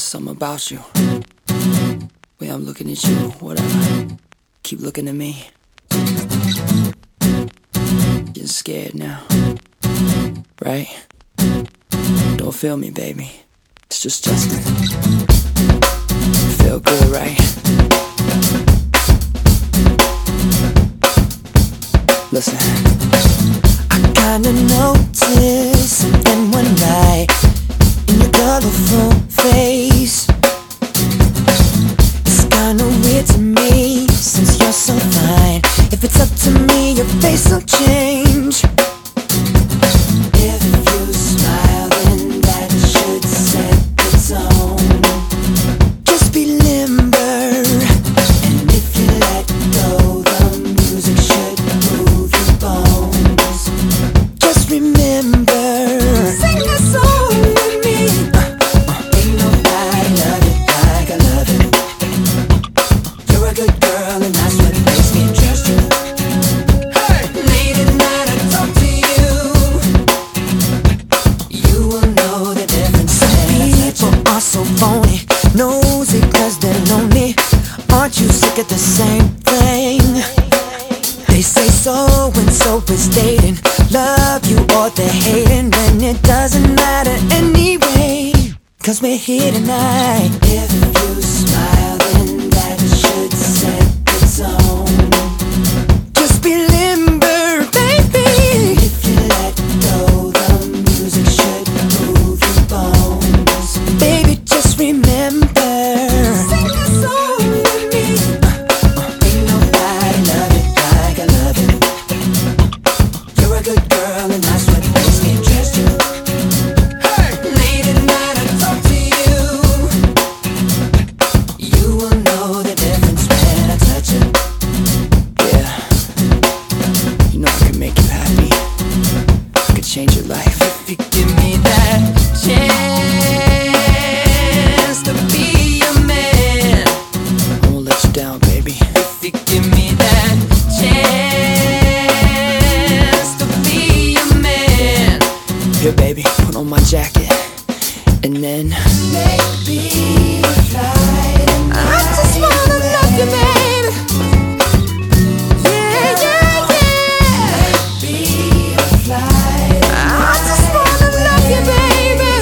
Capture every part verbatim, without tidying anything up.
Something about you, way I'm looking at you, whatever. Keep looking at me. Getting scared now, right? Don't feel me, baby. It's just Justin. Feel good, right? Listen, I kinda noticed something one night in your colorful face. It's kinda weird to me since you're so fine. If it's up to me, your face will change. If you smile, then that should set the tone. Just be limber, and if you let go, the music should move your bones. Just remember, sing a song with me. Ain't nobody love it like I love it. You're a good girl, and that's what makes me trust you. Hey! Late at night I talk to you. You will know the difference. Some people are so phony, nosy cause they're lonely. Aren't you sick of the same thing? They say so and so is dating, love you or they're hating, when it doesn't matter anyway, cause we're here tonight. If you smile, then that should set the tone. Just be limber, baby. If you let go, the music should move your bones. Baby, just remember, sing a song with me. Ain't nobody love it like I love it. You're a good girl, and that's what makes me trust you. Hey! Late at night I talk to you. You will know the difference when I touch it. Yeah, you know I can make you happy. I could change your life. If you give me that chance to be your man, I won't let you down, baby. If you give me that chance to be your man. Here, baby, put on my jacket, and then maybe fly. I just wanna love you, baby. Yeah, yeah, yeah. Maybe fly. I just wanna love you, baby.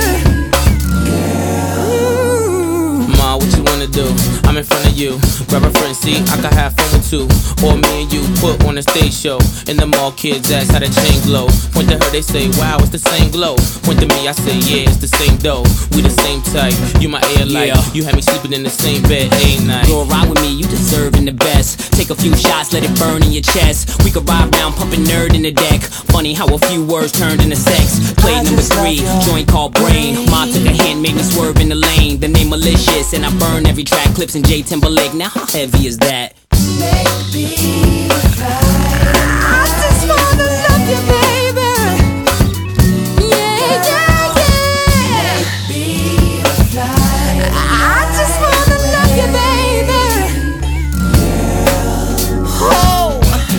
Girl. Ma, what you wanna do? I'm in front of you. Grab a friend, see, I can have fun with two. Or me and you put on a stage show. In the mall, kids ask how the chain glow. Point to her, they say, wow, it's the same glow. Point to me, I say, yeah, it's the same dough. We the same type, you my air light. Yeah. You had me sleeping in the same bed, ain't night. Go ride with me, you deserving the best. Take a few shots, let it burn in your chest. We could ride round, pumping nerd in the deck. Funny how a few words turned into sex. Play I number just love three, your joint called Brain. Ma took a hand, made me swerve in the lane. The name malicious, and I burn every track. Clips in J Timberlake, now how heavy is that? Maybe fly. I just wanna love you, baby. Yeah, yeah, yeah. Maybe fly. I just wanna love you, baby. Oh.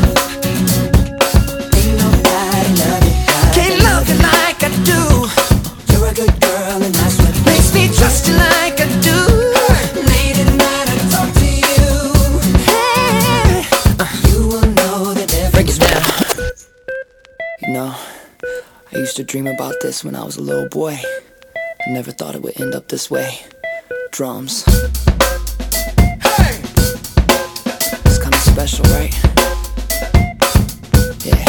Ain't nobody love you like can't love you like I do. You're a good girl, and that's what makes me trust you like I do. Late at night I talk to you. Hey, you will know the difference. Break it down. You know, I used to dream about this when I was a little boy. I never thought it would end up this way. Drums. Hey! It's kinda special, right? Yeah.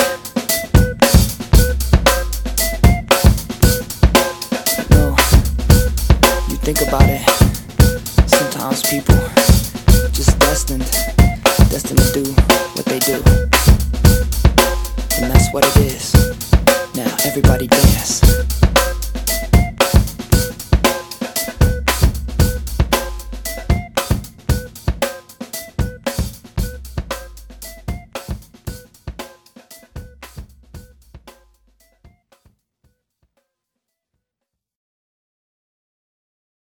No, you think about it. Sometimes people just destined, destined to do what they do. And that's what it is. Now everybody dance.